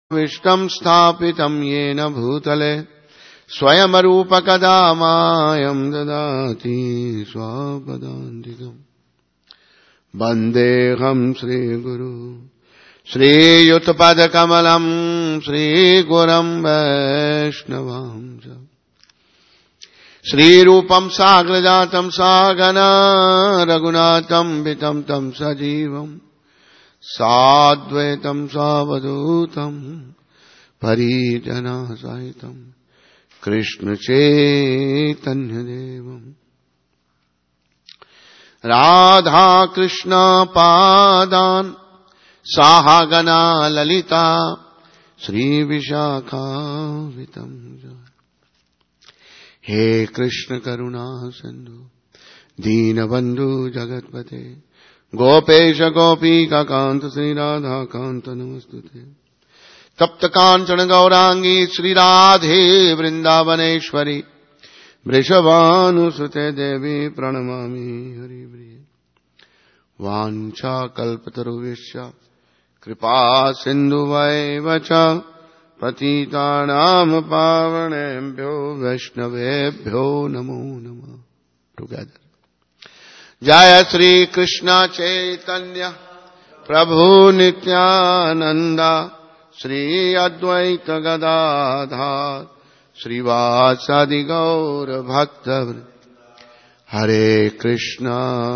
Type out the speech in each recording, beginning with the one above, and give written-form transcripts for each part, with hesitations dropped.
विष्टं स्थापितं येन भूतले स्वयं रूपकदा मायं ददाति स्वपदान्तिकम् वन्देऽहं श्रीगुरु श्रीयुतपदकमलं श्रीगुरं वैष्णवांश श्रीरूपं साग्रजातं सागना रघुनाथं वितं तं सजीवम् साद्वैतं सावधूतं परिजनसहितं कृष्ण चैतन्यदेवम् राधा कृष्ण पादान् साहगना ललिता श्री विशाखावितं हे कृष्ण करुणा सिंधु दीनबंधु जगत्पते गोपेश गोपीका कांत श्री राधा कांत नमस्तुते तप्त कांचन गौरांगी श्री राधे वृंदावनेश्वरी वृषभानुसुते देवी प्रणमामि हरिप्रिये वाञ्छा कल्पतरुभ्यश्च कृपा सिन्धुवैव च पतितानां पावनेभ्यो वैष्णवेभ्यो नमो नमः टुगेदर जय श्री कृष्ण चैतन्य प्रभु नित्यानंद श्री अद्वैत गदाधर श्रीवासादि गौर भक्त हरे कृष्णा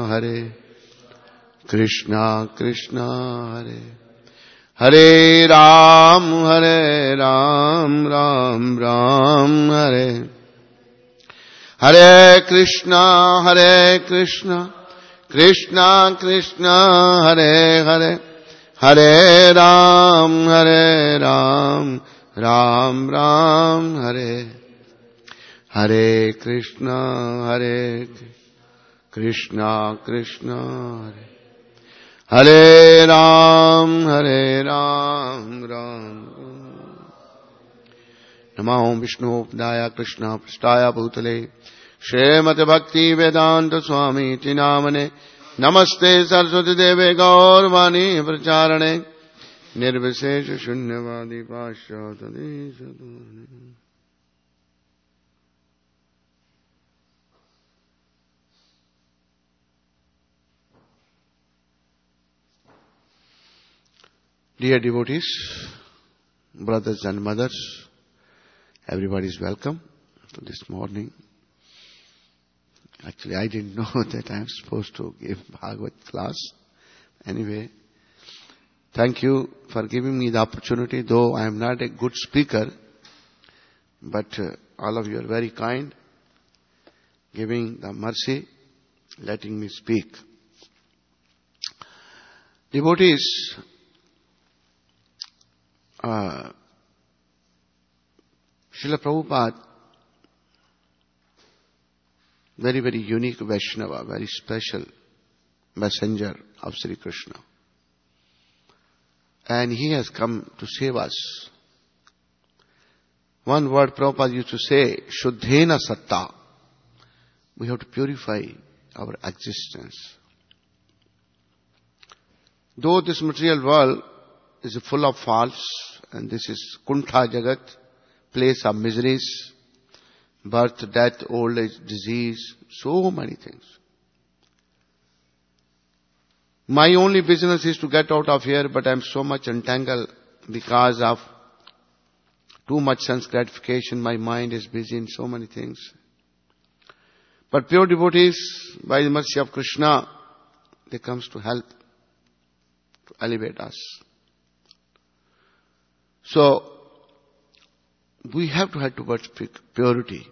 कृष्णा हरे हरे राम राम राम हरे हरे कृष्णा कृष्णा कृष्णा हरे हरे हरे राम राम राम हरे हरे कृष्णा कृष्णा हरे हरे राम राम नमो विष्णुपदाय कृष्ण पृष्ठाय भूतले श्रीमद् भक्ति वेदांत स्वामी नामने नमस्ते सरस्वती देवे गौरवाणी प्रचारणे निर्विशेष शून्यवादी पाश्चात्य Dear devotees, brothers and mothers, everybody is welcome to this morning. Actually, I didn't know that I am supposed to give Bhagavad class. Anyway, thank you for giving me the opportunity, though I am not a good speaker, but all of you are very kind, giving the mercy, letting me speak. Devotees, Srila Prabhupada, very, very unique Vaishnava, very special messenger of Sri Krishna. And he has come to save us. One word Prabhupada used to say, Shuddhena Satta. We have to purify our existence. Though this material world is full of faults, and this is Kuntha Jagat, place of miseries, birth, death, old age, disease, so many things. My only business is to get out of here, but I am so much entangled because of too much sense gratification. My mind is busy in so many things. But pure devotees, by the mercy of Krishna, they comes to help, to elevate us. So, we have to head towards purity.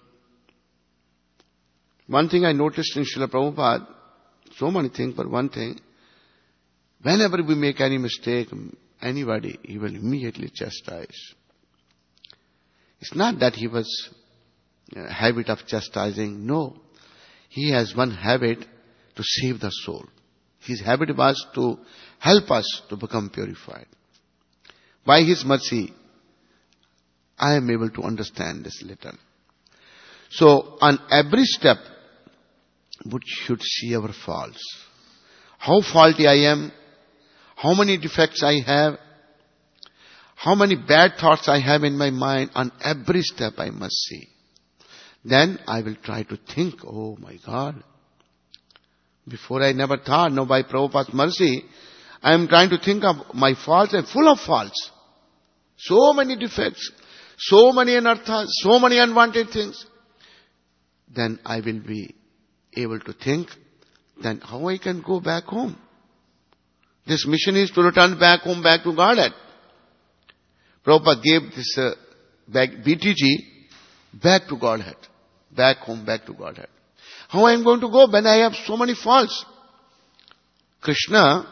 One thing I noticed in Srila Prabhupada, so many things, but one thing, whenever we make any mistake, anybody, he will immediately chastise. It's not that he was a habit of chastising, no. He has one habit to save the soul. His habit was to help us to become purified. By his mercy, I am able to understand this little. So, on every step, we should see our faults. How faulty I am, how many defects I have, how many bad thoughts I have in my mind. On every step I must see. Then I will try to think, oh my God. Before I never thought, now by Prabhupada's mercy, I am trying to think of my faults. I'm full of faults. So many defects, so many anarthas, so many unwanted things. Then I will be able to think, then how I can go back home. This mission is to return back home, back to Godhead. Prabhupada gave this BTG back to Godhead. Back home, back to Godhead. How I am going to go when I have so many faults? Krishna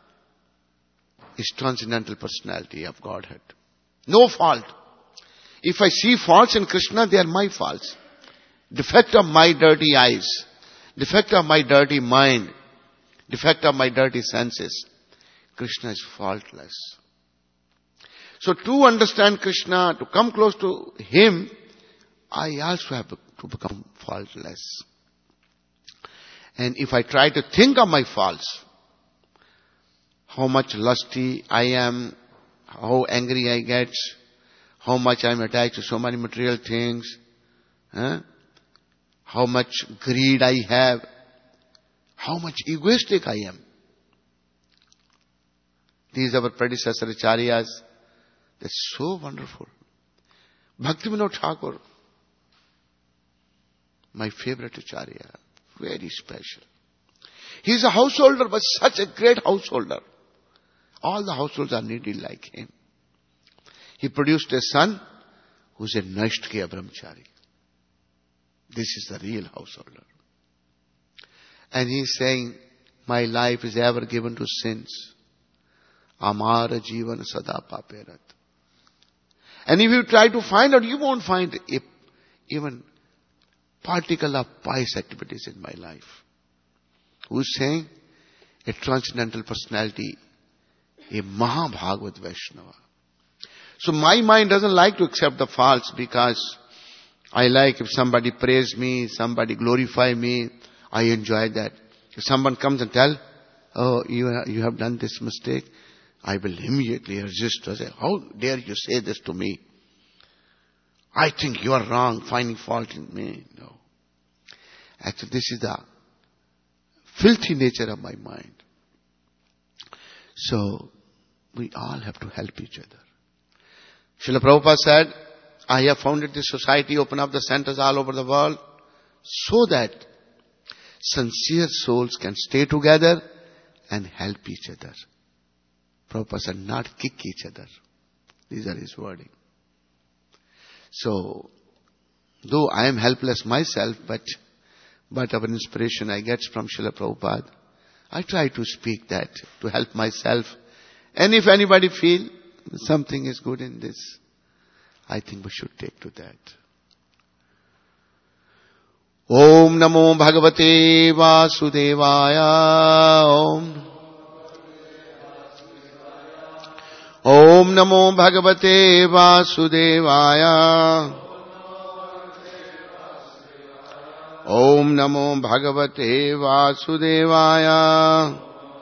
is transcendental personality of Godhead. No fault. If I see faults in Krishna, they are my faults. Defect of my dirty eyes. Defect of my dirty mind. Defect of my dirty senses. Krishna is faultless. So to understand Krishna, to come close to Him, I also have to become faultless. And if I try to think of my faults, how much lusty I am, how angry I get, how much I am attached to so many material things, how much greed I have, how much egoistic I am. These are our predecessor acharyas. That's so wonderful. Bhaktivinoda Thakur, my favorite acharya, very special. He is a householder, but such a great householder. All the households are needy like him. He produced a son who is a Naishthya Brahmachari. This is the real householder. And he is saying, my life is ever given to sins. Amara jivan sada paperat. And if you try to find out, you won't find even particle of pious activities in my life. Who's saying? A transcendental personality, a Mahabhagavad Vaishnava. So my mind doesn't like to accept the faults because I like if somebody praise me, somebody glorify me, I enjoy that. If someone comes and tell, oh, you have done this mistake, I will immediately resist. I say, how dare you say this to me? I think you are wrong, finding fault in me. No. Actually, this is the filthy nature of my mind. So, we all have to help each other. Srila Prabhupada said, I have founded this society, open up the centers all over the world, so that sincere souls can stay together and help each other. Prabhupada said, not kick each other. These are his wording. So, though I am helpless myself, but our inspiration I get from Srila Prabhupada, I try to speak that to help myself. And if anybody feel something is good in this, I think we should take to that. Om Namo Bhagavate Vasudevaya. Om Namo Bhagavate Vasudevaya. Om Namo Bhagavate Vasudevaya.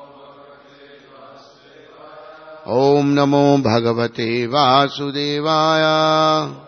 Om Namo Bhagavate Vasudevaya.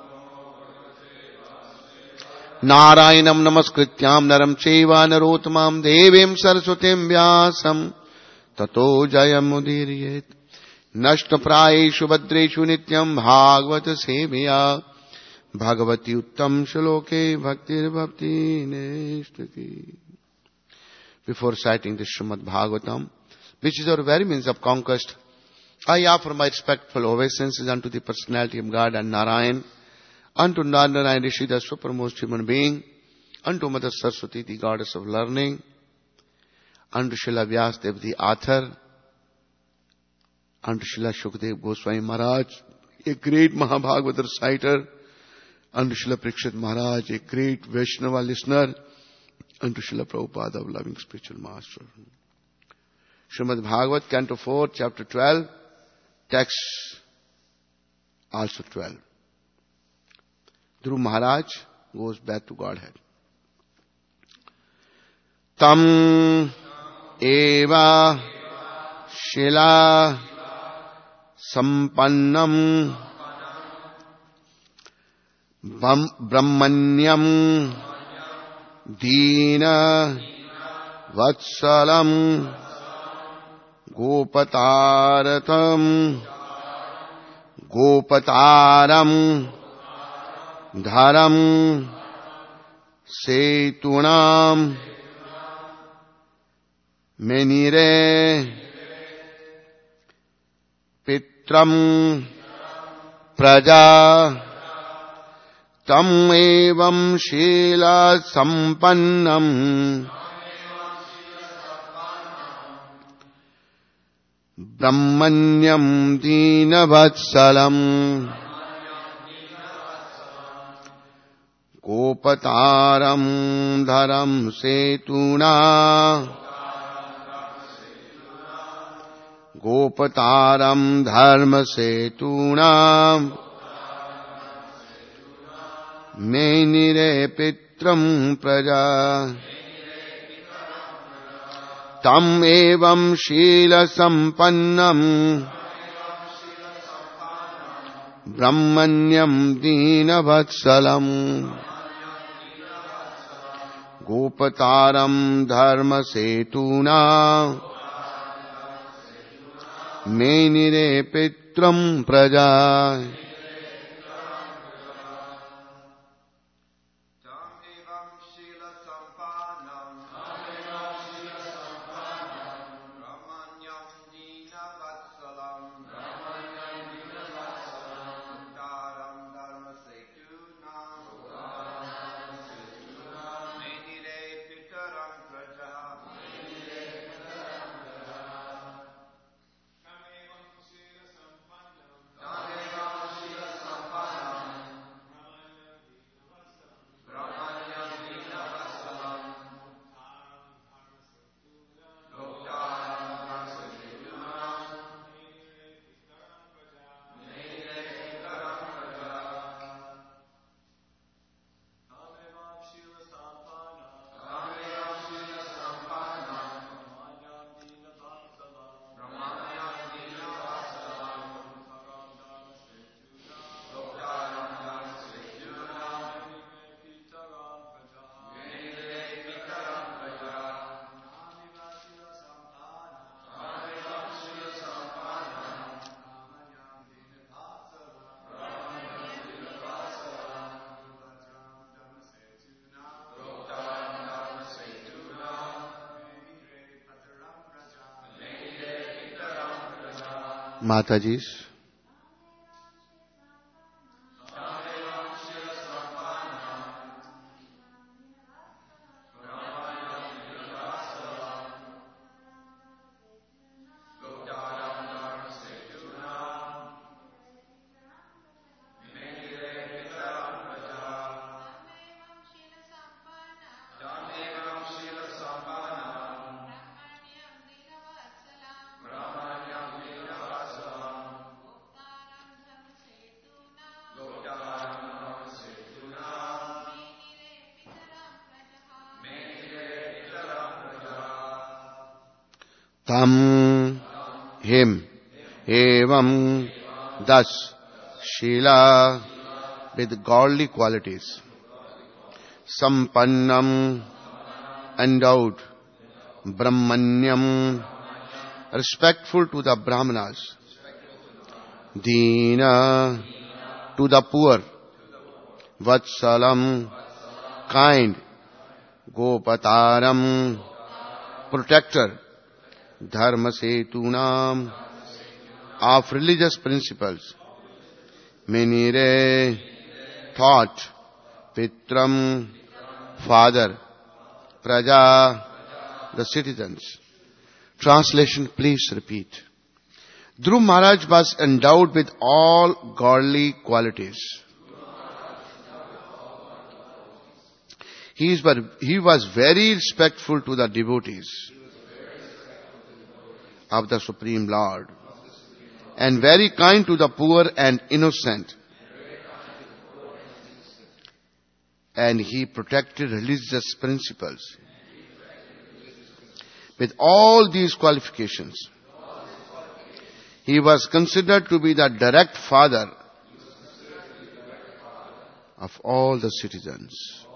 Narayanam namaskrityam naram cheva narottamam devim saraswatim vyasam tato jayam mudiryet. Nashta prayeshu badreshu nityam bhagavata seviya. Bhagavati uttam shaloke bhaktir bhakti neshtaki. Before citing the Srimad Bhagavatam, which is our very means of conquest, I offer my respectful obeisances unto the personality of God and Narayan, unto Narayan Rishi, the supermost human being, unto Mother Saraswati, the goddess of learning, unto Srila Vyasadeva, the author, unto Srila Shukdev Goswami Maharaj, a great Mahabhagavata reciter, unto Srila Parikshit Maharaj, a great Vaishnava listener, unto Srila Prabhupada, our loving spiritual master. Srimad Bhagavat, Canto 4, Chapter 12, text also 12. Dhruv Maharaj goes back to Godhead. Tam eva shila sampannam brahmanyam dina vatsalam gopataratam gopataram dharam setunam menire pitram praja tam evam shila sampannam brahmanyam dinavatsalam gopataram dharam setuna gopataram dharma setuna menire pitram praja tam evam shila sampannam brahmanyam dinavatsalam gopataram dharma setuna menire pitram praja. Mataji's. Tam, him, evam, thus, Shila, with godly qualities, Sampannam, endowed, Brahmanyam, respectful to the Brahmanas, Dina, to the poor, Vatsalam, kind, Gopataram, protector, Dharma Setunam, of religious principles, Menire, thought, Pitram, father, Praja, the citizens. Translation, please repeat. Dhruv Maharaj was endowed with all godly qualities. He was very respectful to the devotees of the Supreme Lord, and very kind to the poor and innocent. And he protected religious principles. With all these qualifications, He was considered to be the direct father of all the citizens.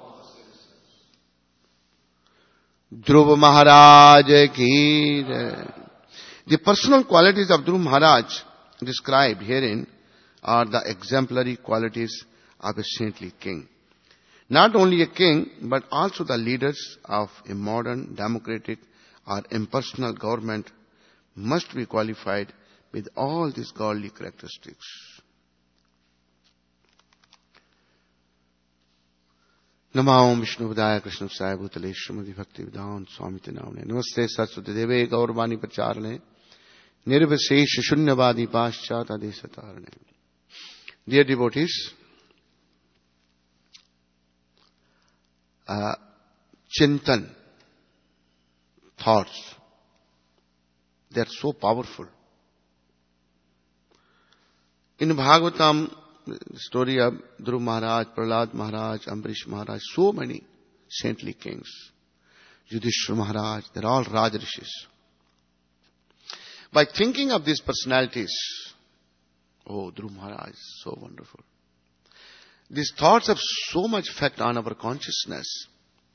Dhruva Maharaj ki jai. The personal qualities of Dhruva Maharaj described herein are the exemplary qualities of a saintly king. Not only a king, but also the leaders of a modern, democratic or impersonal government must be qualified with all these godly characteristics. Namo Vishnu Vidaya Krishna Sai Bhutale Srimati Bhakti Vedanta Swami Tinavane Namaste Saraswati Deve Gaurvani Pacharane Nirvisesh Shunyavadi Paschata Desatarane. Dear devotees, Chintan, thoughts, they are so powerful. In Bhagavatam, the story of Dhruva Maharaj, Prahlad Maharaj, Ambarish Maharaj, so many saintly kings. Yudhishthira Maharaj, they're all Rajarishis. By thinking of these personalities, oh, Dhruva Maharaj is so wonderful. These thoughts have so much effect on our consciousness.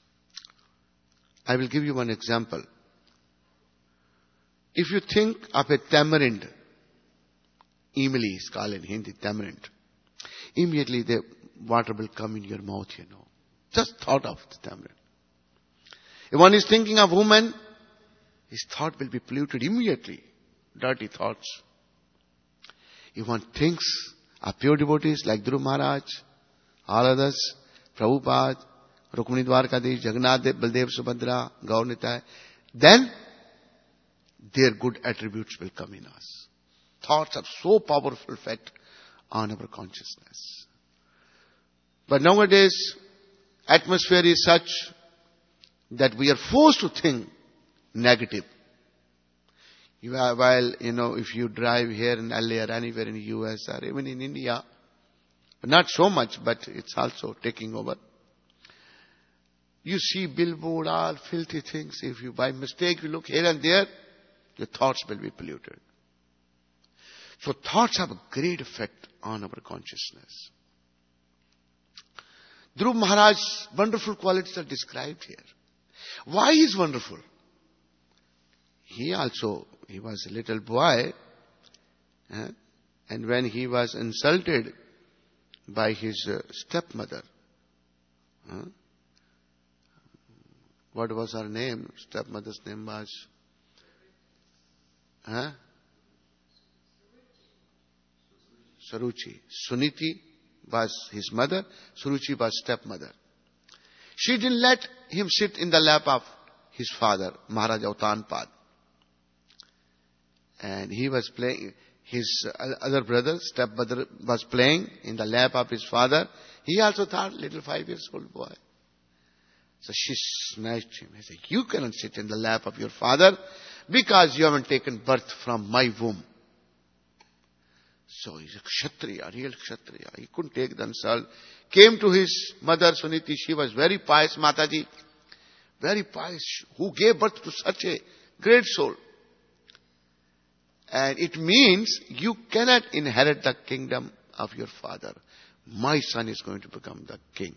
I will give you one example. If you think of a tamarind, imli is called in Hindi, tamarind, immediately the water will come in your mouth, Just thought of the tamarind. If one is thinking of woman, his thought will be polluted immediately. Dirty thoughts. If one thinks of pure devotees like Dhruva Maharaj, all others, Prabhupada, Rukmini Dwarkadhish, Jagannath, Baldev, Subhadra, Gaur Nitai, then their good attributes will come in us. Thoughts have so powerful effect on our consciousness. But nowadays, atmosphere is such that we are forced to think negative. If you drive here in LA or anywhere in the US or even in India, not so much, but it's also taking over. You see billboard, all filthy things. If you by mistake you look here and there, your thoughts will be polluted. So thoughts have a great effect on our consciousness. Dhruva Maharaj's wonderful qualities are described here. Why is wonderful? He was a little boy, and when he was insulted by his stepmother, what was her name? Stepmother's name was Suruchi. Suniti was his mother. Suruchi was stepmother. She didn't let him sit in the lap of his father, Maharaja Uttanpad. And he was playing, his other brother, stepbrother, was playing in the lap of his father. He also thought, little 5 years old boy. So she snatched him. He said, you cannot sit in the lap of your father because you haven't taken birth from my womb. So he's a Kshatriya, real Kshatriya. He couldn't take the insult. Came to his mother Suniti. She was very pious, Mataji. Very pious. Who gave birth to such a great soul. And it means you cannot inherit the kingdom of your father. My son is going to become the king.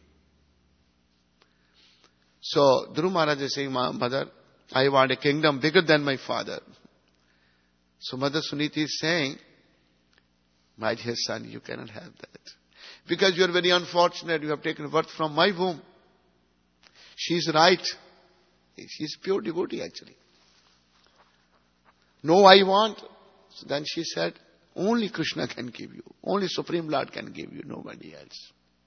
So Dhruva Maharaj is saying, mother, I want a kingdom bigger than my father. So Mother Suniti is saying, my dear son, you cannot have that. Because you are very unfortunate. You have taken birth from my womb. She is right. She is pure devotee actually. No, I want. So then she said, only Krishna can give you. Only Supreme Lord can give you. Nobody else.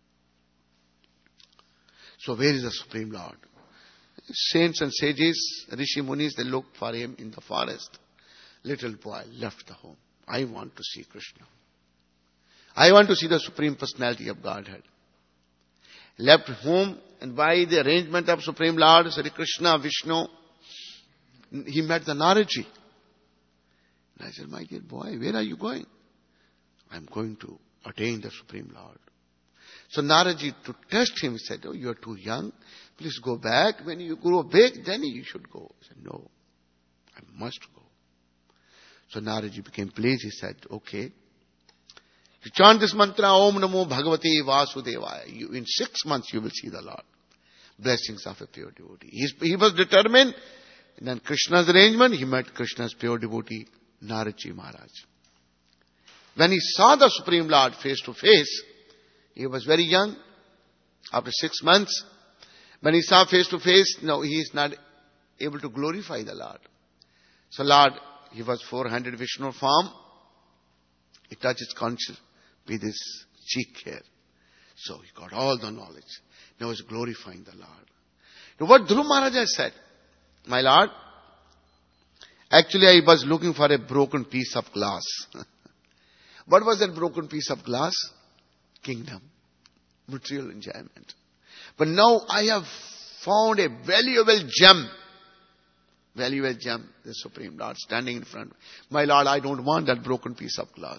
So where is the Supreme Lord? Saints and sages, Rishi Munis, they looked for him in the forest. Little boy left the home. I want to see Krishna. I want to see the Supreme Personality of Godhead. Left home, and by the arrangement of Supreme Lord, Sri Krishna, Vishnu, he met the Naraji. And I said, my dear boy, where are you going? I'm going to attain the Supreme Lord. So Naraji, to test him, said, oh, you are too young. Please go back. When you grow big, then you should go. I said, no, I must go. So Naraji became pleased. He said, okay, you chant this mantra, Om Namo Bhagavate Vasudevaya. In 6 months you will see the Lord. Blessings of a pure devotee. He was determined. And then Krishna's arrangement, he met Krishna's pure devotee, Naraji Maharaj. When he saw the Supreme Lord face to face, he was very young. After 6 months, when he saw face to face, no, he is not able to glorify the Lord. So Lord, he was 400 Vishnu form. He touched his conscience with his cheek here. So he got all the knowledge. Now he's glorifying the Lord. Now what Dhruv Maharaj has said, my Lord, actually I was looking for a broken piece of glass. What was that broken piece of glass? Kingdom. Material enjoyment. But now I have found a valuable gem. Valuable gem. The Supreme Lord standing in front. My Lord, I don't want that broken piece of glass.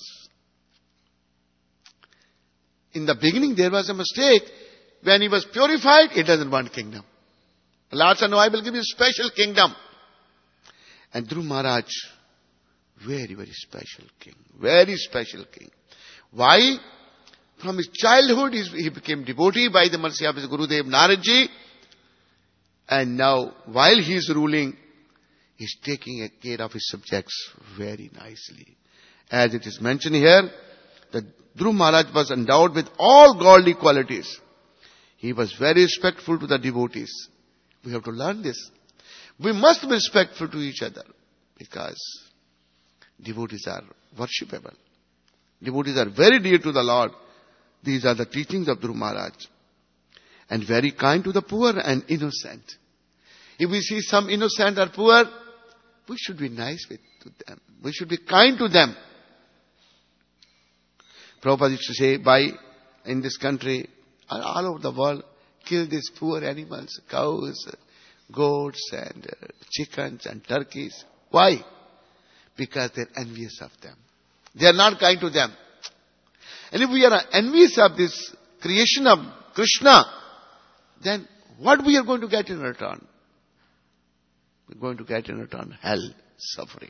In the beginning there was a mistake. When he was purified, he doesn't want kingdom. The Lord said, no, I will give you special kingdom. And Dhruv Maharaj, very, very special king. Very special king. Why? From his childhood, he became devotee by the mercy of his Gurudev Naraji. And now, while he is ruling, he is taking care of his subjects very nicely. As it is mentioned here, that Dhruv Maharaj was endowed with all godly qualities. He was very respectful to the devotees. We have to learn this. We must be respectful to each other because devotees are worshipable. Devotees are very dear to the Lord. These are the teachings of Dhruv Maharaj. And very kind to the poor and innocent. If we see some innocent or poor, we should be nice to them. We should be kind to them. Prabhupada used to say, in this country, all over the world, kill these poor animals, cows, goats and chickens and turkeys. Why? Because they're envious of them. They are not kind to them. And if we are envious of this creation of Krishna, then what we are going to get in return? We're going to get in return hell, suffering.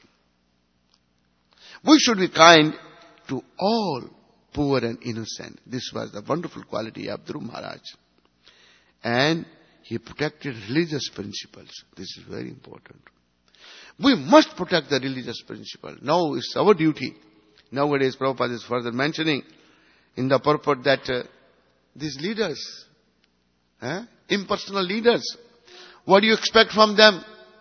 We should be kind to all poor and innocent. This was the wonderful quality of Dhruv Maharaj. And he protected religious principles. This is very important. We must protect the religious principle. Now it's our duty. Nowadays Prabhupada is further mentioning in the purport that these leaders, impersonal leaders, what do you expect from them?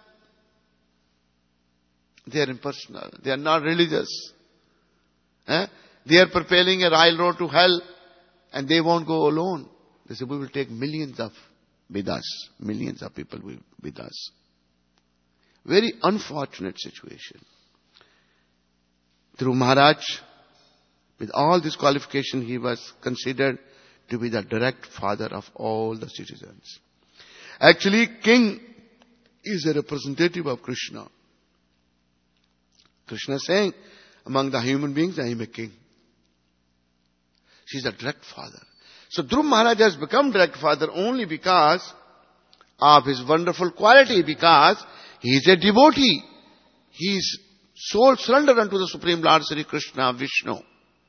They are impersonal. They are not religious. They are propelling a railroad to hell and they won't go alone. They say, we will take millions with us. Millions of people with us. Very unfortunate situation. Dhruv Maharaj, with all this qualification, he was considered to be the direct father of all the citizens. Actually, king is a representative of Krishna. Krishna is saying, among the human beings, I am a king. She is a direct father. So Dhruv Maharaj has become direct father only because of his wonderful quality, because he is a devotee. He is soul surrendered unto the Supreme Lord Sri Krishna, Vishnu.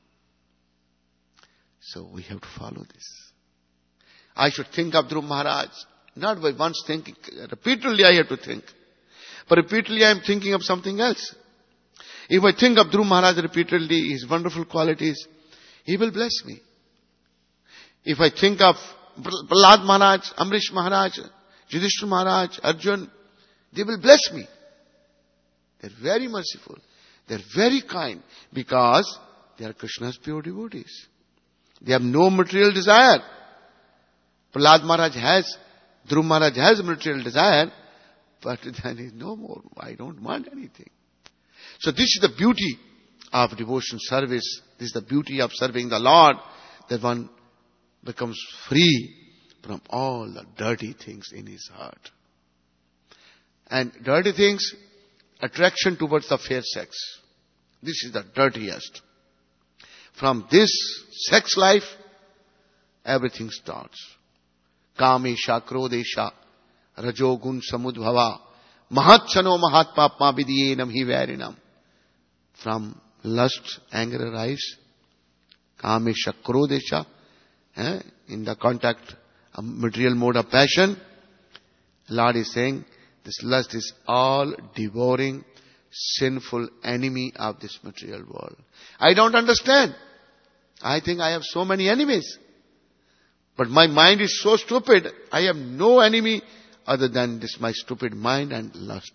So we have to follow this. I should think of Dhruv Maharaj, not by once thinking. Repeatedly I have to think. But repeatedly I am thinking of something else. If I think of Dhruv Maharaj repeatedly, his wonderful qualities, he will bless me. If I think of Prahlad Maharaj, Amrish Maharaj, Yudhishthira Maharaj, Arjun, they will bless me. They are very merciful. They are very kind because they are Krishna's pure devotees. They have no material desire. Prahlad Maharaj has, Dhruv Maharaj has material desire, but then is no more. I don't want anything. So this is the beauty of devotion service. This is the beauty of serving the Lord, that one becomes free from all the dirty things in his heart. And dirty things, attraction towards the fair sex. This is the dirtiest. From this sex life, everything starts. Kamesha, Krodesha, Rajogun Samudbhava, Mahatchano Mahatpapma Vidiyenam Hivarinam. from lust, anger arise. Kamesha, krodesha. In the contact, a material mode of passion. Lord is saying, this lust is all devouring, sinful enemy of this material world. I don't understand. I think I have so many enemies. But my mind is so stupid, I have no enemy other than this my stupid mind and lust.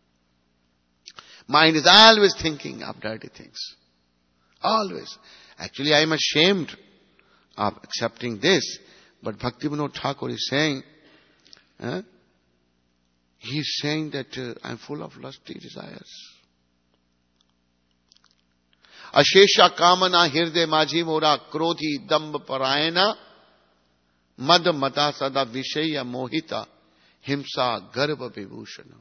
Mind is always thinking of dirty things. Always. Actually, I am ashamed of accepting this. But Bhaktivinoda Thakur is saying, he is saying that I am full of lusty desires. Ashesha kamana hirde majhi mora krodhi damba parayana mad mata sada vishaya mohita himsa garva vibhushana.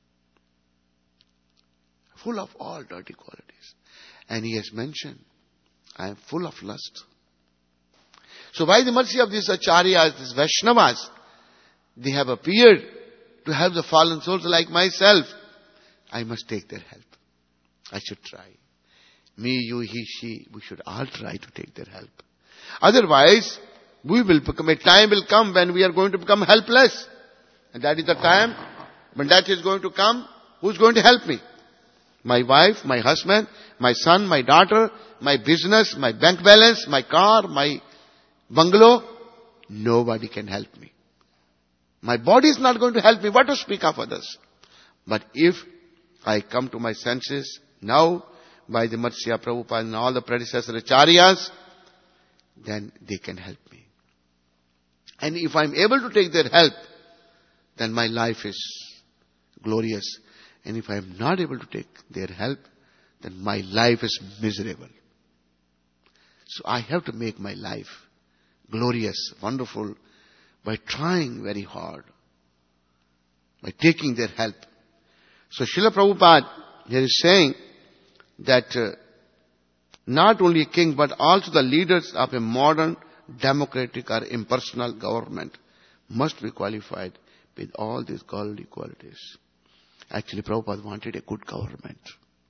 Full of all dirty qualities. And he has mentioned, I am full of lust. So by the mercy of these acharyas, these Vaishnavas, they have appeared to help the fallen souls like myself. I must take their help. I should try. Me, you, he, she, we should all try to take their help. Otherwise, a time will come when we are going to become helpless. And that is the time when that is going to come. Who's going to help me? My wife, my husband, my son, my daughter, my business, my bank balance, my car, my bungalow. Nobody can help me. My body is not going to help me. What to speak of others? But if I come to my senses now, by the mercy of Prabhupada and all the predecessor acharyas, then they can help me. And if I am able to take their help, then my life is glorious. And if I am not able to take their help, then my life is miserable. So I have to make my life glorious, wonderful, by trying very hard, by taking their help. So Srila Prabhupada here is saying that not only a king, but also the leaders of a modern democratic or impersonal government must be qualified with all these godly qualities. Actually, Prabhupada wanted a good government.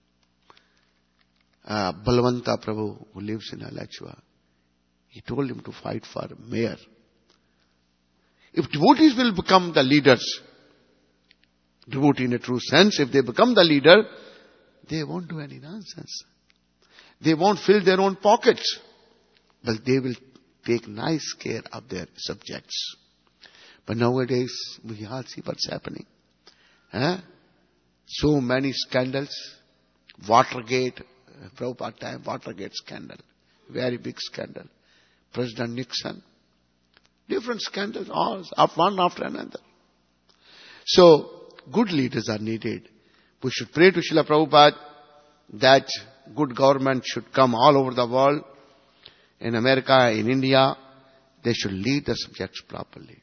Balwanta Prabhu, who lives in Alachua, he told him to fight for mayor. If devotees will become the leaders, devotee in a true sense, if they become the leader, they won't do any nonsense. They won't fill their own pockets. But they will take nice care of their subjects. But nowadays, we all see what's happening. So many scandals. Watergate, Prabhupada time, Watergate scandal. Very big scandal. President Nixon. Different scandals, all one after another. So, good leaders are needed. We should pray to Srila Prabhupada that good government should come all over the world. In America, in India, they should lead the subjects properly.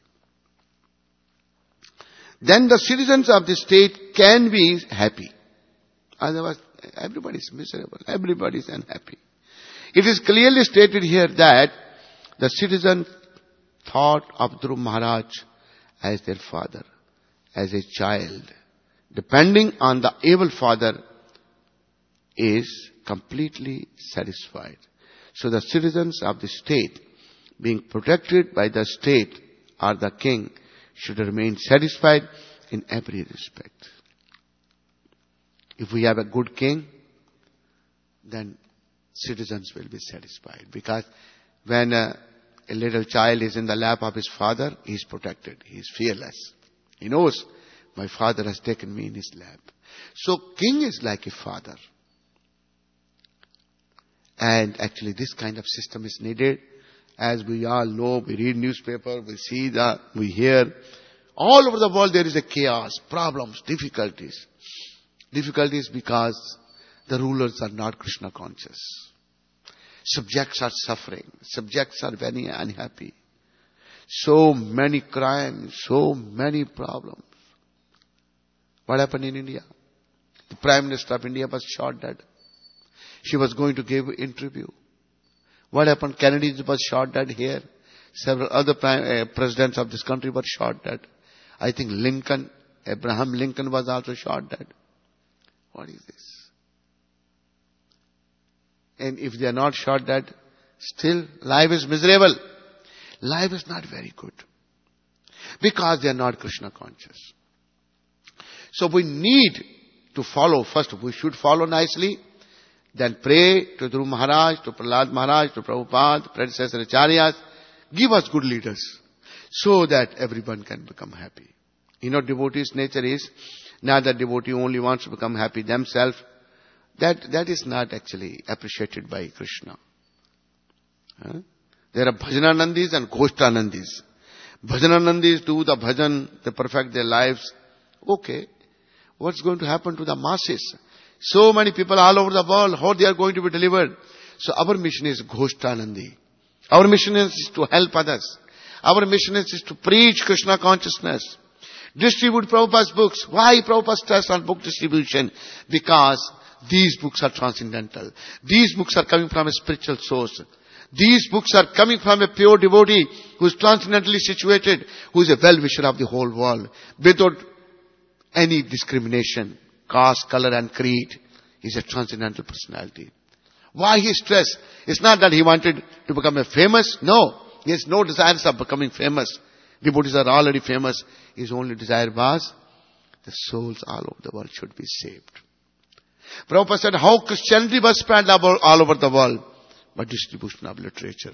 Then the citizens of the state can be happy. Otherwise, everybody is miserable. Everybody is unhappy. It is clearly stated here that the citizens thought of Dhruv Maharaj as their father, as a child. Depending on the able father is completely satisfied. So the citizens of the state, being protected by the state or the king, should remain satisfied in every respect. If we have a good king, then citizens will be satisfied. Because when a little child is in the lap of his father, he is protected. He is fearless. He knows, my father has taken me in his lap. So king is like a father. And actually this kind of system is needed. As we all know, we read newspaper, we hear. All over the world there is a chaos, problems, difficulties. Difficulties because the rulers are not Krishna conscious. Subjects are suffering. Subjects are very unhappy. So many crimes, so many problems. What happened in India? The Prime Minister of India was shot dead. She was going to give an interview. What happened? Kennedy was shot dead here. Several other presidents of this country were shot dead. I think Abraham Lincoln was also shot dead. What is this? And if they are not shot dead, still life is miserable. Life is not very good. Because they are not Krishna conscious. So we need to follow. First, we should follow nicely. Then pray to Dhruv Maharaj, to Prahlad Maharaj, to Prabhupada, predecessor acharyas. Give us good leaders so that everyone can become happy. Devotee's nature is not that devotee only wants to become happy themselves. That is not actually appreciated by Krishna. There are Bhajananandis and Ghoshanandis. Bhajananandis do the bhajan, they perfect their lives. Okay. What's going to happen to the masses? So many people all over the world, how they are going to be delivered? So our mission is Ghoshanandi. Our mission is to help others. Our mission is to preach Krishna consciousness. Distribute Prabhupada's books. Why Prabhupada stress on book distribution? Because these books are transcendental. These books are coming from a spiritual source. These books are coming from a pure devotee who is transcendentally situated, who is a well-wisher of the whole world, without any discrimination, caste, color and creed. He is a transcendental personality. Why he stressed? It's not that he wanted to become a famous. No. He has no desires of becoming famous. Devotees are already famous. His only desire was the souls all over the world should be saved. Prabhupada said how Christianity was spread all over the world by distribution of literature.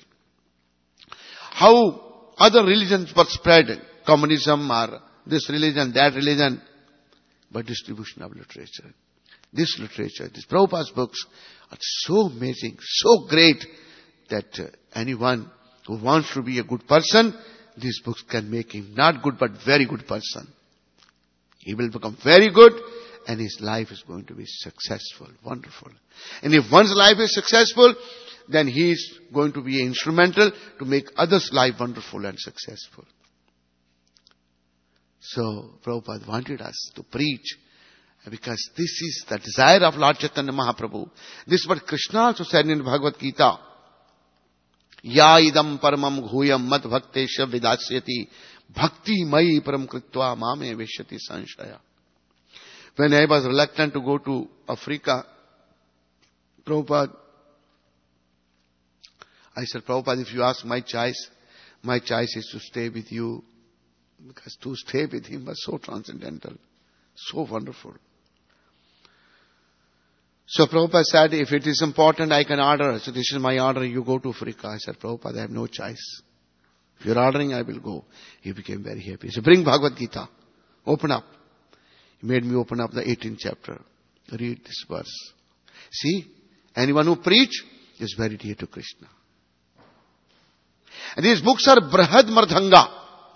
How other religions were spread, communism or this religion, that religion, by distribution of literature. This literature, these Prabhupada's books are so amazing, so great that anyone who wants to be a good person, these books can make him not good but very good person. He will become very good and his life is going to be successful, wonderful. And if one's life is successful, then he is going to be instrumental to make others' life wonderful and successful. So Prabhupada wanted us to preach because this is the desire of Lord Chaitanya Mahaprabhu. This is what Krishna also said in Bhagavad Gita. Ya idam paramam ghuyam mat bhaktesha vidasyati bhakti mai param kritva mame veshyati sanshaya. When I was reluctant to go to Africa, Prabhupada, I said, Prabhupada, if you ask my choice is to stay with you. Because to stay with him was so transcendental, so wonderful. So Prabhupada said, if it is important, I can order. So this is my order, you go to Africa. I said, Prabhupada, I have no choice. If you're ordering, I will go. He became very happy. He said, bring Bhagavad Gita. Open up. He made me open up the 18th chapter. Read this verse. See, anyone who preach is very dear to Krishna. And these books are Brahad Mardhanga.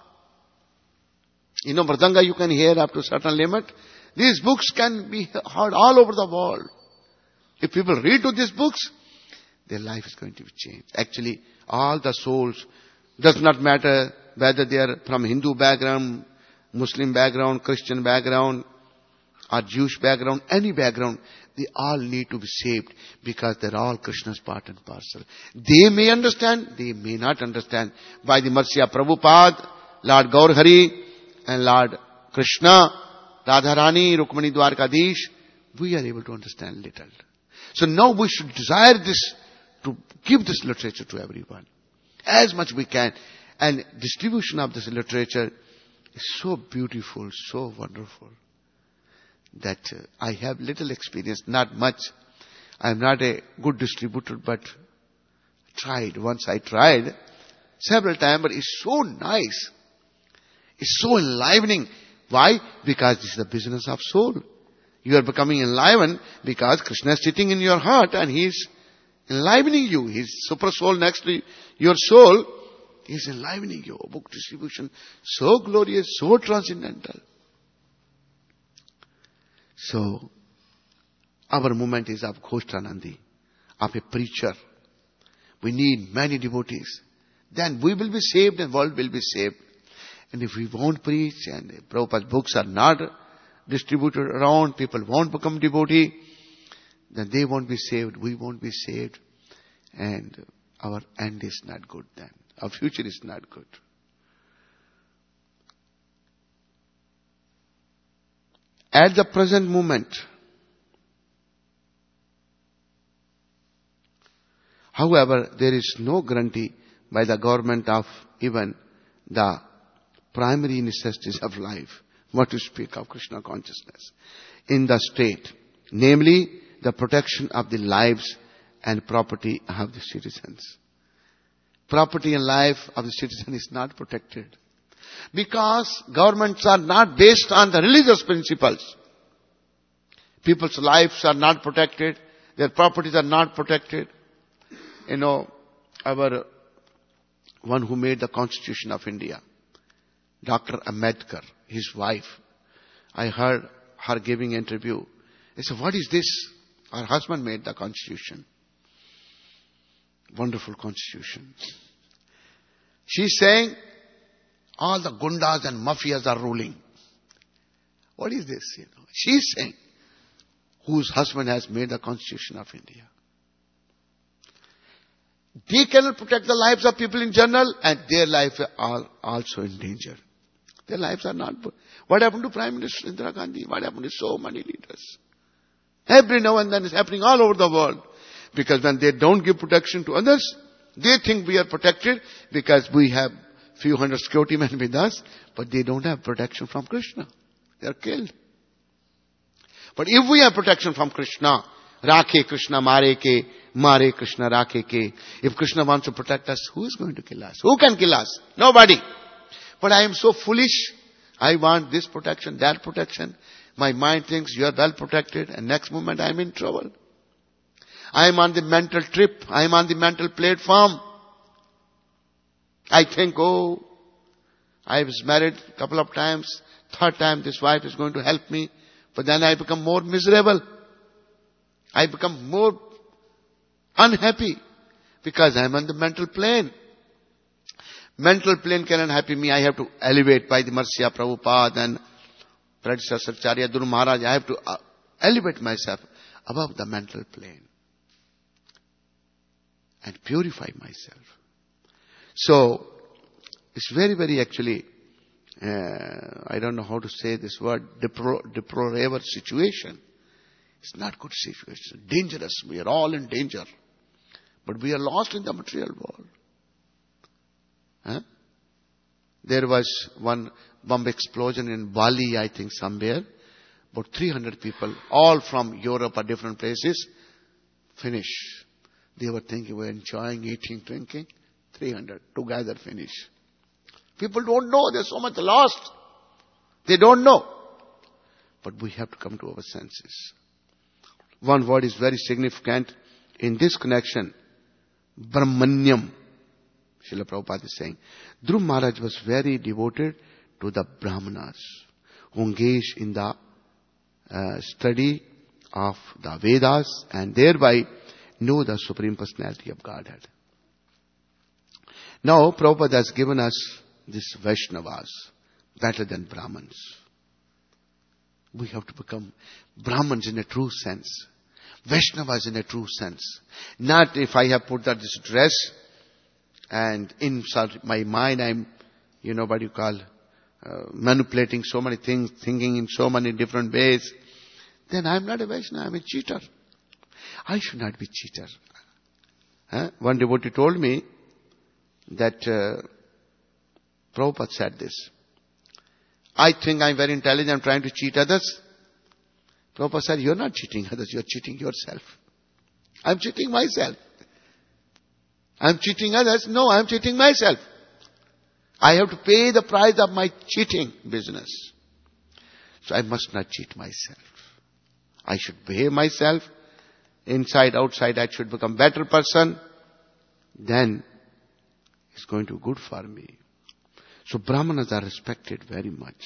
Mridanga you can hear up to a certain limit. These books can be heard all over the world. If people read to these books, their life is going to be changed. Actually, all the souls, does not matter whether they are from Hindu background, Muslim background, Christian background, or Jewish background, any background, they all need to be saved because they're all Krishna's part and parcel. They may understand, they may not understand. By the mercy of Prabhupada, Lord Gaur Hari, and Lord Krishna, Radharani, Rukmani Dwarkadish, we are able to understand little. So now we should desire this, to give this literature to everyone. As much we can. And distribution of this literature is so beautiful, so wonderful, that I have little experience, not much. I am not a good distributor, but tried. Once I tried, several times, but it's so nice. It's so enlivening. Why? Because this is the business of soul. You are becoming enlivened because Krishna is sitting in your heart and He is enlivening you. His super soul next to your soul is enlivening you. Book distribution, so glorious, so transcendental. So, our movement is of Ghoshanandi, of a preacher. We need many devotees. Then we will be saved and world will be saved. And if we won't preach and Prabhupada's books are not distributed around, people won't become devotee, then they won't be saved, we won't be saved. And our end is not good then. Our future is not good. At the present moment, However, there is no guarantee by the government of even the primary necessities of life, what to speak of Krishna consciousness, in the state, namely the protection of the lives and property of the citizens. Property and life of the citizen is not protected, because governments are not based on the religious principles. People's lives are not protected, their properties are not protected. Our one who made the Constitution of India, Dr. Ambedkar, his wife, I heard her giving an interview. I said, what is this? Her husband made the Constitution. Wonderful Constitution. She's saying, all the gundas and mafias are ruling. What is this? She's saying, whose husband has made the Constitution of India. They cannot protect the lives of people in general, and their lives are also in danger. Their lives are not. What happened to Prime Minister Indira Gandhi? What happened to so many leaders? Every now and then it's happening all over the world. Because when they don't give protection to others, they think we are protected because we have few hundred security men with us, but they don't have protection from Krishna. They are killed. But if we have protection from Krishna, Rakhe Krishna Mare Ke, Mare Krishna Rakhe Ke. If Krishna wants to protect us, who is going to kill us? Who can kill us? Nobody. But I am so foolish. I want this protection, that protection. My mind thinks you are well protected, and next moment I am in trouble. I am on the mental trip. I am on the mental platform. I think, I was married a couple of times. Third time this wife is going to help me. But then I become more miserable. I become more unhappy because I am on the mental plane. Mental plane cannot happy me. I have to elevate by the mercy of Prabhupada and predecessor Acharya Dhruv Maharaj. I have to elevate myself above the mental plane and purify myself. So, it's very, very actually, I don't know how to say this word, deplorable situation. It's not good situation. Dangerous. We are all in danger. But we are lost in the material world. There was one bomb explosion in Bali, I think somewhere. About 300 people, all from Europe or different places, finish. They were thinking, we were enjoying, eating, drinking. 300 together finish. People don't know. There's so much lost. They don't know. But we have to come to our senses. One word is very significant in this connection. Brahmanyam. Srila Prabhupada is saying. Dhruv Maharaj was very devoted to the Brahmanas who engaged in the study of the Vedas and thereby know the Supreme Personality of Godhead. Now Prabhupada has given us this Vaishnavas better than Brahmins. We have to become Brahmins in a true sense. Vaishnavas in a true sense. Not if I have put that this dress and inside my mind I'm, what you call, manipulating so many things, thinking in so many different ways. Then I'm not a Vaishnava, I'm a cheater. I should not be cheater. One devotee told me that Prabhupada said this. I think I'm very intelligent, I'm trying to cheat others. Prabhupada said, you're not cheating others, you're cheating yourself. I'm cheating myself. I'm cheating others? No, I'm cheating myself. I have to pay the price of my cheating business. So I must not cheat myself. I should behave myself. Inside, outside, I should become a better person. Then it's going to be good for me. So Brahmanas are respected very much.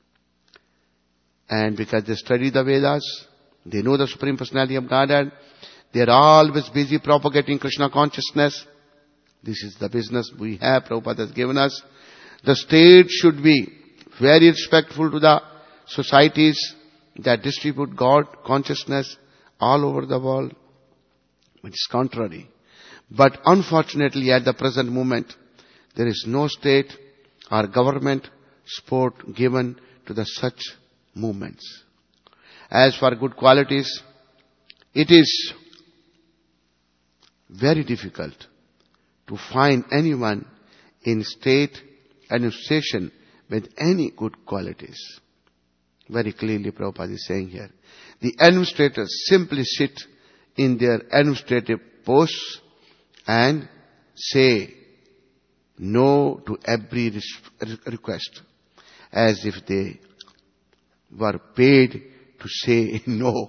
And because they study the Vedas, they know the Supreme Personality of Godhead, they are always busy propagating Krishna consciousness. This is the business we have, Prabhupada has given us. The state should be very respectful to the societies that distribute God consciousness all over the world. It is contrary. But unfortunately at the present moment, there is no state or government support given to the such movements. As for good qualities, it is very difficult to find anyone in state administration with any good qualities. Very clearly Prabhupada is saying here. The administrators simply sit in their administrative posts and say no to every request, as if they were paid to say no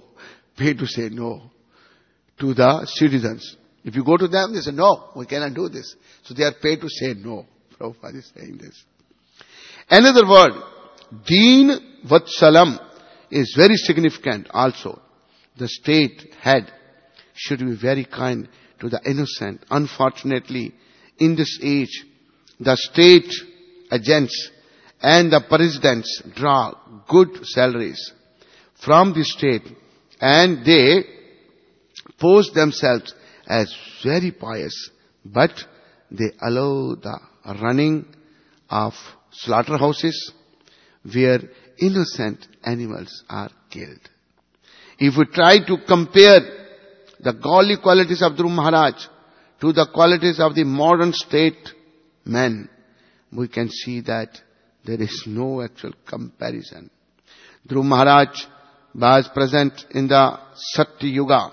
to the citizens. If you go to them, they say, no, we cannot do this. So they are paid to say no. Prabhupada is saying this. Another word, Deen Vatsalam, is very significant also. The state head should be very kind to the innocent. Unfortunately, in this age, the state agents and the presidents draw good salaries from the state, and they pose themselves as very pious, but they allow the running of slaughterhouses where innocent animals are killed. If we try to compare the godly qualities of Dhruv Maharaj to the qualities of the modern state men, we can see that there is no actual comparison. Dhruv Maharaj was present in the Satya Yuga,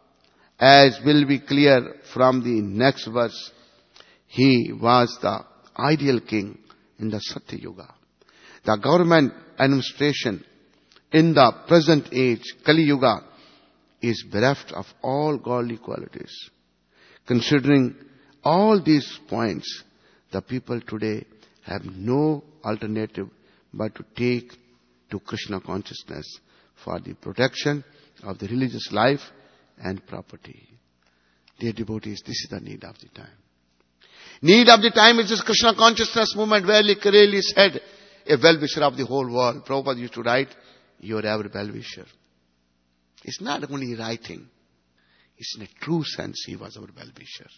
as will be clear from the next verse. He was the ideal king in the Satya Yuga. The government administration in the present age, Kali Yuga, is bereft of all godly qualities. Considering all these points, the people today have no alternative but to take to Krishna consciousness for the protection of the religious life and property. Dear devotees, this is the need of the time. Need of the time is this Krishna consciousness movement. Very clearly said, a well-wisher of the whole world. Prabhupada used to write, you are every well-wisher. It's not only writing. It's in a true sense he was our well-wisher.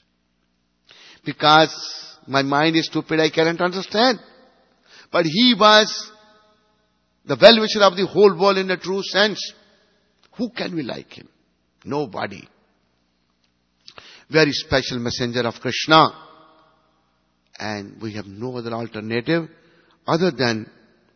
Because my mind is stupid, I cannot understand. But he was the well-wisher of the whole world in a true sense. Who can be like him? Nobody. Very special messenger of Krishna. And we have no other alternative other than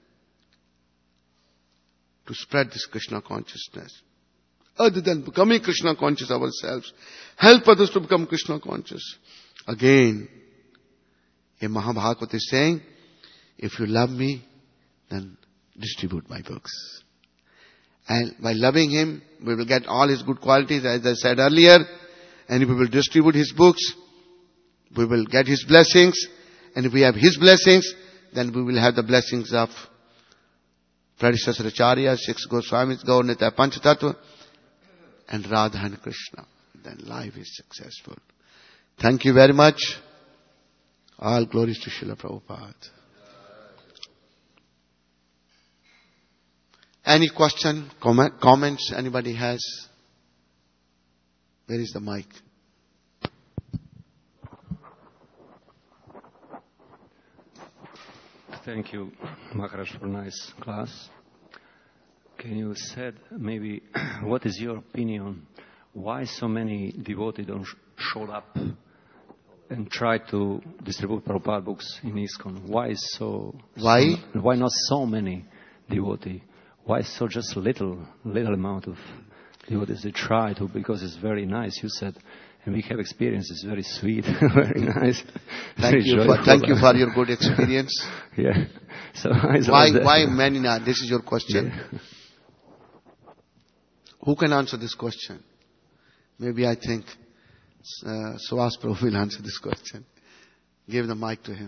to spread this Krishna consciousness. Other than becoming Krishna conscious ourselves. Help others to become Krishna conscious. Again, a Mahabhagavata is saying, if you love me, then distribute my books. And by loving him, we will get all his good qualities, as I said earlier. And if we will distribute his books, we will get his blessings. And if we have his blessings, then we will have the blessings of predecessor Acharya, 6 Goswamis, Gaur-Nitai Panchatattva, and Radha and Krishna. Then life is successful. Thank you very much. All glories to Srila Prabhupada. Any question, comments anybody has? Where is the mic? Thank you, Maharaj, for a nice class. Can you said maybe what is your opinion? Why so many devotees don't show up and try to distribute Prabhupada books in ISKCON? Why not so many devotees? Why so just little amount of devotees? They try to, because it's very nice. You said, and we have experience. It's very sweet, very nice. Thank you for your good experience. Yeah. So why many not? This is your question. Yeah. Who can answer this question? Maybe I think Suhas Prabhu will answer this question. Give the mic to him.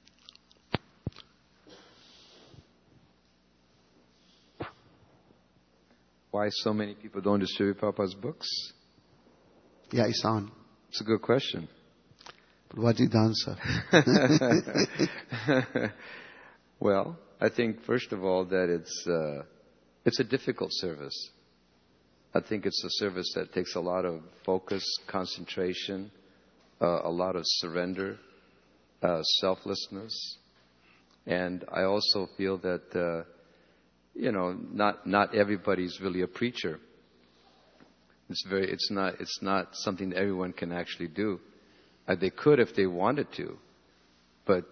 Why so many people don't distribute Prabhupada's books? Yeah, it's on. It's a good question. But what is the answer? Well, I think first of all that it's a difficult service. I think it's a service that takes a lot of focus, concentration, a lot of surrender, selflessness. And I also feel that, not everybody's really a preacher. It's not something that everyone can actually do. They could if they wanted to, but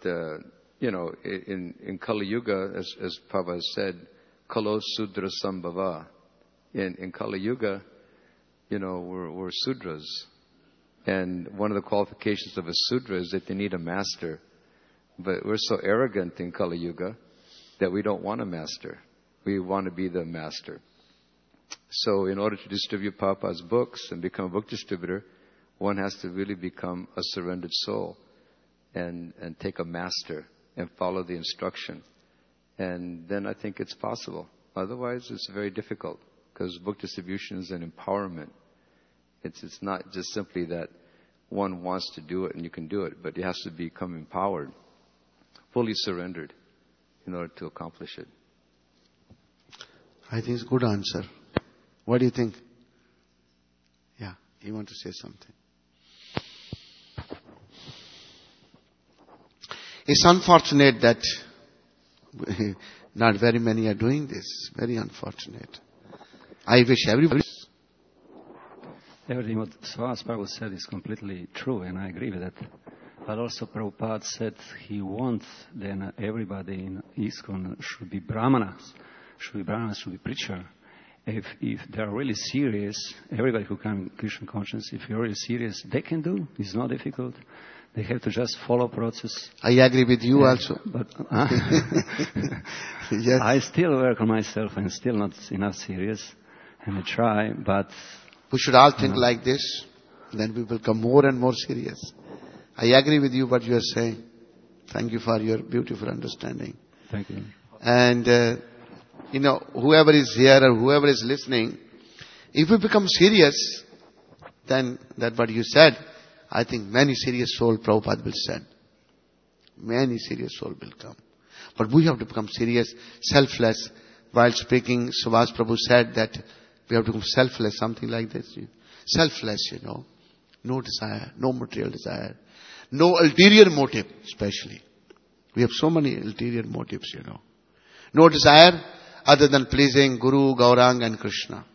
in Kali Yuga, as Prabhupada said, Kalo Sudra Sambhava. In Kali Yuga, we're Sudras, and one of the qualifications of a Sudra is that they need a master. But we're so arrogant in Kali Yuga that we don't want a master. We want to be the master. So in order to distribute Prabhupada's books and become a book distributor, one has to really become a surrendered soul and take a master and follow the instruction. And then I think it's possible. Otherwise, it's very difficult because book distribution is an empowerment. It's not just simply that one wants to do it and you can do it, but it has to become empowered, fully surrendered in order to accomplish it. I think it's a good answer. What do you think? Yeah, you want to say something? It's unfortunate that not very many are doing this. Very unfortunate. I wish everybody... Everything what Swami Prabhu said is completely true, and I agree with that. But also Prabhupada said he wants then everybody in ISKCON should be brahmanas, should be preacher. If they are really serious, everybody who comes in Krishna consciousness, if you're really serious, they can do. It's not difficult. They have to just follow process. I agree with you also. But yes. I still work on myself and still not enough serious. And I try, but... We should all think like this. Then we will become more and more serious. I agree with you what you are saying. Thank you for your beautiful understanding. Thank you. And, whoever is here or whoever is listening, if we become serious, then that what you said, I think many serious soul Prabhupada will send. Many serious soul will come. But we have to become serious, selfless. While speaking, Subhas Prabhu said that we have to become selfless, something like this. Selfless, No desire, no material desire. No ulterior motive, especially. We have so many ulterior motives, No desire other than pleasing Guru, Gaurang and Krishna.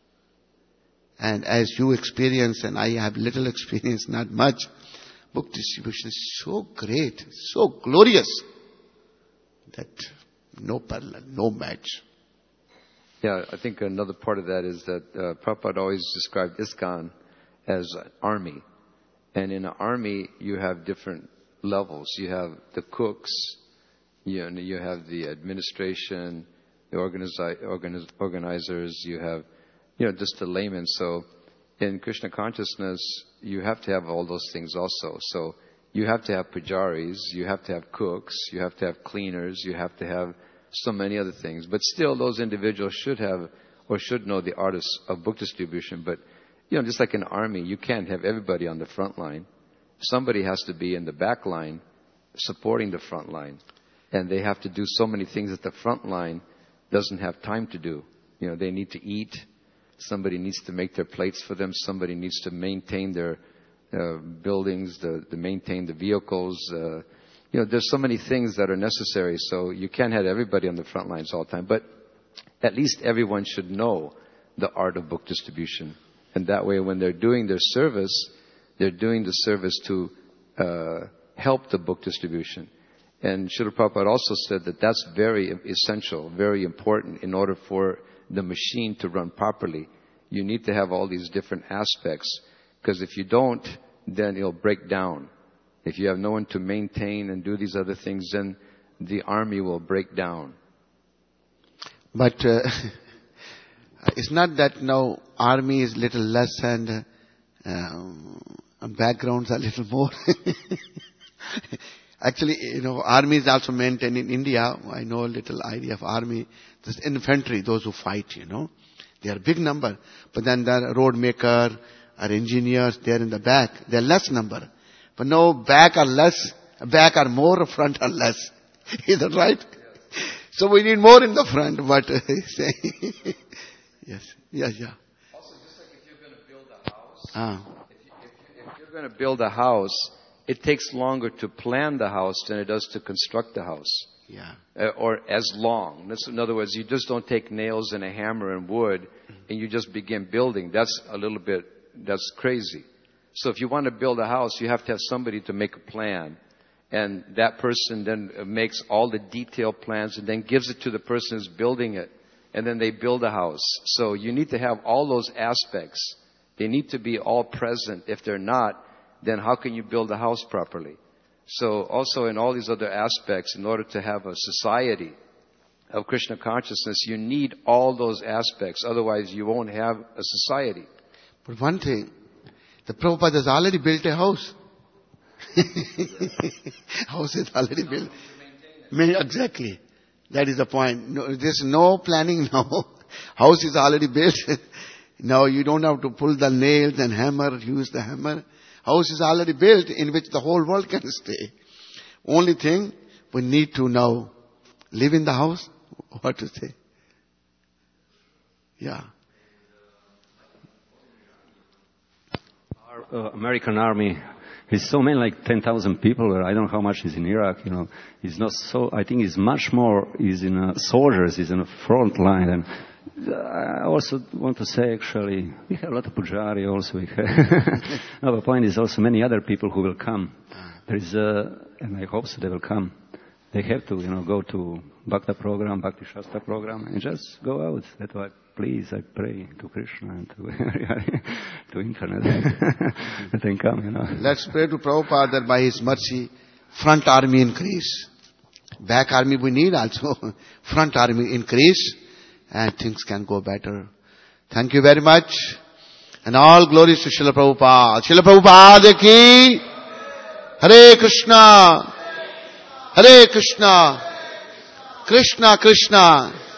And as you experience, and I have little experience, not much, book distribution is so great, so glorious, that no parallel, no match. Yeah, I think another part of that is that Prabhupada always described ISKCON as an army. And in an army, you have different levels. You have the cooks, you have the administration, the organizers, you have, just the laymen. So in Krishna consciousness, you have to have all those things also. So you have to have pujaris, you have to have cooks, you have to have cleaners, you have to have so many other things. But still, those individuals should have or should know the art of book distribution. But, just like an army, you can't have everybody on the front line. Somebody has to be in the back line supporting the front line. And they have to do so many things that the front line doesn't have time to do. They need to eat. Somebody needs to make their plates for them. Somebody needs to maintain their buildings, to maintain the vehicles. There's so many things that are necessary. So you can't have everybody on the front lines all the time. But at least everyone should know the art of book distribution. And that way, when they're doing their service, they're doing the service to help the book distribution. And Srila Prabhupada also said that that's very essential, very important in order for the machine to run properly. You need to have all these different aspects, because if you don't, then it'll break down. If you have no one to maintain and do these other things, then the army will break down. But it's not that now army is little less and backgrounds are little more. Actually, army is also maintained in India. I know a little idea of army. There's infantry, those who fight, They are a big number. But then the road maker or engineers, they are in the back. They are less number. But no, back are less, back are more, front are less. Is that right? Yes. So we need more in the front, but yes. Yeah. Also, just like if you're going to build a house, if you're going to build a house, it takes longer to plan the house than it does to construct the house. Yeah. Or as long. In other words, you just don't take nails and a hammer and wood and you just begin building. That's crazy. So if you want to build a house, you have to have somebody to make a plan. And that person then makes all the detailed plans and then gives it to the person who's building it. And then they build a house. So you need to have all those aspects. They need to be all present. If they're not, then how can you build a house properly? So also in all these other aspects, in order to have a society of Krishna consciousness, you need all those aspects. Otherwise, you won't have a society. But one thing, the Prabhupada has already built a house. House is already built. Exactly. That is the point. No, there's no planning now. House is already built. Now you don't have to pull the nails and hammer, use the hammer. House is already built in which the whole world can stay. Only thing, we need to now live in the house. What to say? Yeah. Our American army is so many, like 10,000 people. I don't know how much is in Iraq. It's not so. I think it's much more. Is in soldiers. Is in the front line. And I also want to say, actually, we have a lot of pujari also. No, the point is also many other people who will come. There is, and I hope so they will come. They have to, go to Bhakta program, Bhakti Shastra program, and just go out. That's why, please, I pray to Krishna and to internet that they come, Let's pray to Prabhupada that by his mercy, front army increase. Back army we need also. Front army increase, and things can go better. Thank you very much. And all glories to Srila Prabhupada. Srila Prabhupada ki Hare Krishna. Hare Krishna, Krishna Krishna,